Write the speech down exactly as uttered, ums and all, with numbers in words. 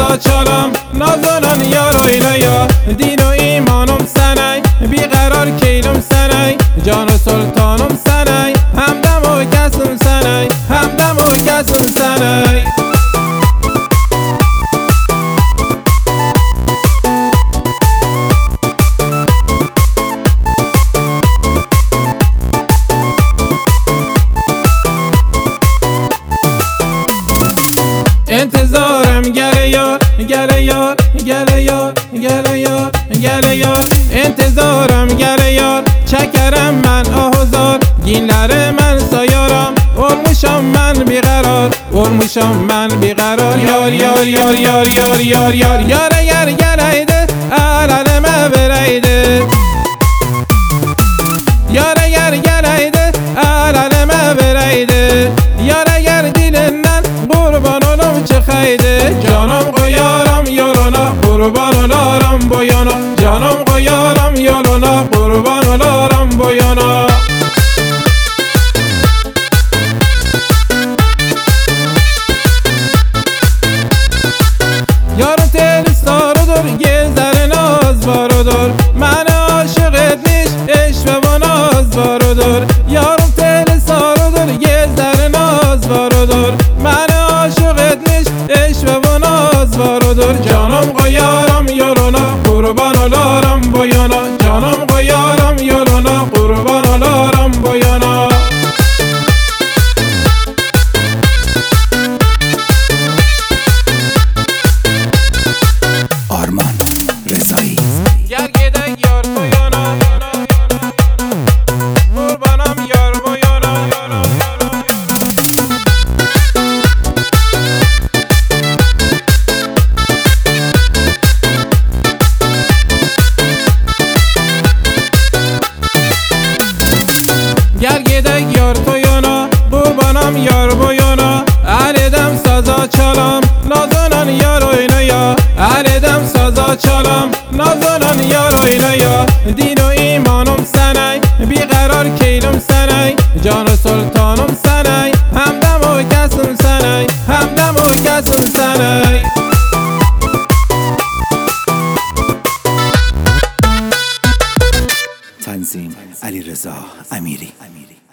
سازا چالم نازنان یارای نیا دین و ایمانم سنای بیقرار کیلم سنای جان و سلطانم سنای همدم و کسم سنای همدم و کسم سنای انتظارم گله یار گله یار گله یار گله یار گله یار انتظارم گله یار چکرم من آهزار گینلر من سایارم اولموشم من بیقرار اولموشم من بیقرار یار یار یار یار یار یار یار یار گر گلایده علالمه برایده یار گر گلایده علالمه برایده یار گر دلنن قربان اولم چه خیده جانم قیارم یارونا قربان اولارم بایانا جانم قیارم یارونا قربان اولارم بایانا یارم تل سارو دور گزر ناز بارو دور من عاشقت نیش عشق و ناز بارو دور یارم تل سارو دور گزر ناز بارو دور من عاشقت نیش عشق و ناز بارو دور جانم قیارم یارونا قربان اولارم بایانا جانم قیارم یارونا قربان اولارم بایانا آرمان رضایی گرگیدک یار بایانا قربانم یار بایانا گرگیدک یار تویانا قربانم یار بایانا علیدم سازا چالم نازنان یارای نیا علیدم سازا چالم نازنان یارای نیا دین و ایمانم سنای بیقرار کیلم سنای جان و سلطانم سنای همدم و کسم سنای همدم و کسم سنای تنظیم علیرضا امیری.